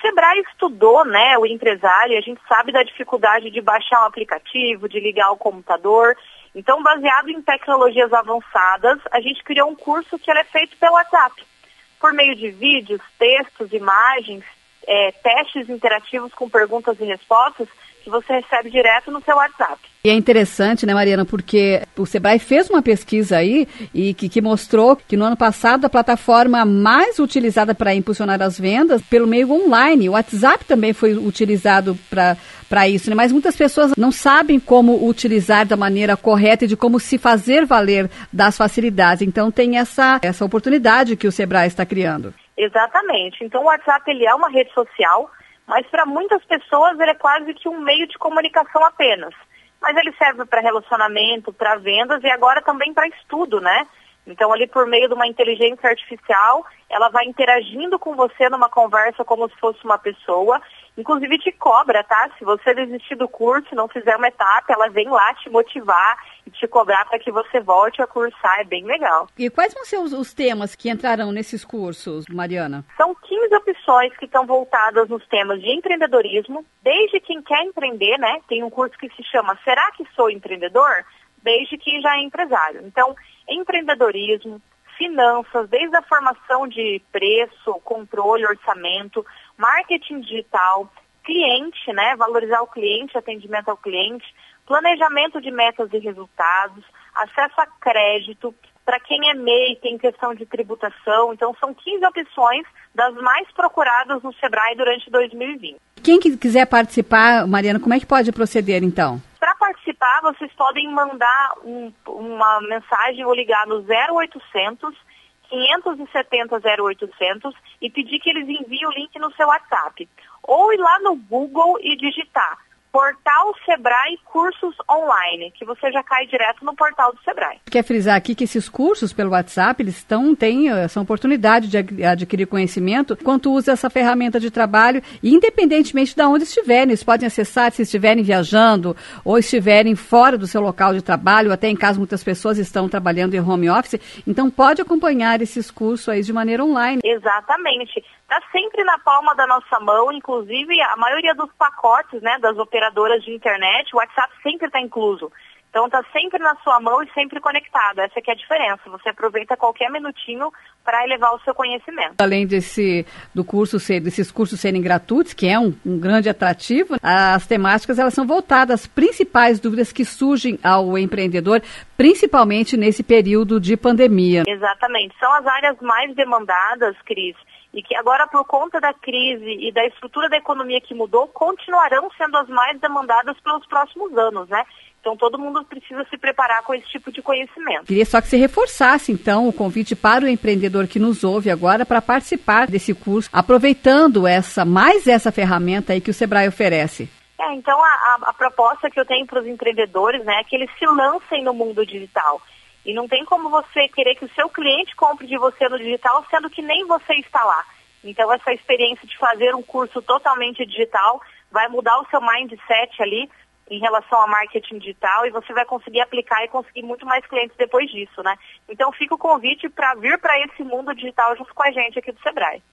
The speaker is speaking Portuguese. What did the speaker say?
Sebrae estudou, né, o empresário, e a gente sabe da dificuldade de baixar um aplicativo, de ligar o computador. Então, baseado em tecnologias avançadas, a gente criou um curso que ele é feito pelo WhatsApp, por meio de vídeos, textos, imagens, testes interativos com perguntas e respostas que você recebe direto no seu WhatsApp. E é interessante, né, Mariana, porque o Sebrae fez uma pesquisa aí e que mostrou que no ano passado a plataforma mais utilizada para impulsionar as vendas pelo meio online. O WhatsApp também foi utilizado para isso, né? Mas muitas pessoas não sabem como utilizar da maneira correta e de como se fazer valer das facilidades. Então tem essa oportunidade que o Sebrae está criando. Exatamente. Então o WhatsApp ele é uma rede social, mas para muitas pessoas ele é quase que um meio de comunicação apenas. Mas ele serve para relacionamento, para vendas e agora também para estudo, né? Então ali por meio de uma inteligência artificial, ela vai interagindo com você numa conversa como se fosse uma pessoa, inclusive te cobra, tá? Se você desistir do curso, não fizer uma etapa, ela vem lá te motivar e te cobrar para que você volte a cursar, é bem legal. E quais vão ser os temas que entrarão nesses cursos, Mariana? São 15 opções que estão voltadas nos temas de empreendedorismo, desde quem quer empreender, né? Tem um curso que se chama Será que sou empreendedor? Desde quem já é empresário. Então, empreendedorismo, finanças, desde a formação de preço, controle, orçamento, marketing digital, cliente, né? Valorizar o cliente, atendimento ao cliente, planejamento de metas e resultados, acesso a crédito, para quem é MEI, tem questão de tributação. Então, são 15 opções das mais procuradas no Sebrae durante 2020. Quem quiser participar, Mariana, como é que pode proceder, então? Para participar, vocês podem mandar uma mensagem ou ligar no 0800 570 0800 e pedir que eles enviem o link no seu WhatsApp. Ou ir lá no Google e digitar Portal Sebrae Cursos Online, que você já cai direto no portal do Sebrae. Quer frisar aqui que esses cursos pelo WhatsApp, eles têm essa oportunidade de adquirir conhecimento enquanto usa essa ferramenta de trabalho, independentemente de onde estiverem. Eles podem acessar se estiverem viajando ou estiverem fora do seu local de trabalho, até em caso muitas pessoas estão trabalhando em home office. Então pode acompanhar esses cursos aí de maneira online. Exatamente. Está sempre na palma da nossa mão, inclusive a maioria dos pacotes, né, das operadoras de internet, o WhatsApp sempre está incluso. Então está sempre na sua mão e sempre conectado. Essa que é a diferença. Você aproveita qualquer minutinho para elevar o seu conhecimento. Além desses cursos serem gratuitos, que é um grande atrativo, as temáticas elas são voltadas às principais dúvidas que surgem ao empreendedor, principalmente nesse período de pandemia. Exatamente. São as áreas mais demandadas, Cris, e que agora, por conta da crise e da estrutura da economia que mudou, continuarão sendo as mais demandadas pelos próximos anos, né? Então, todo mundo precisa se preparar com esse tipo de conhecimento. Queria só que você reforçasse, então, o convite para o empreendedor que nos ouve agora para participar desse curso, aproveitando essa ferramenta aí que o Sebrae oferece. Então, a proposta que eu tenho para os empreendedores, né, é que eles se lancem no mundo digital. E não tem como você querer que o seu cliente compre de você no digital, sendo que nem você está lá. Então, essa experiência de fazer um curso totalmente digital vai mudar o seu mindset ali em relação a marketing digital e você vai conseguir aplicar e conseguir muito mais clientes depois disso, né? Então, fica o convite para vir para esse mundo digital junto com a gente aqui do Sebrae.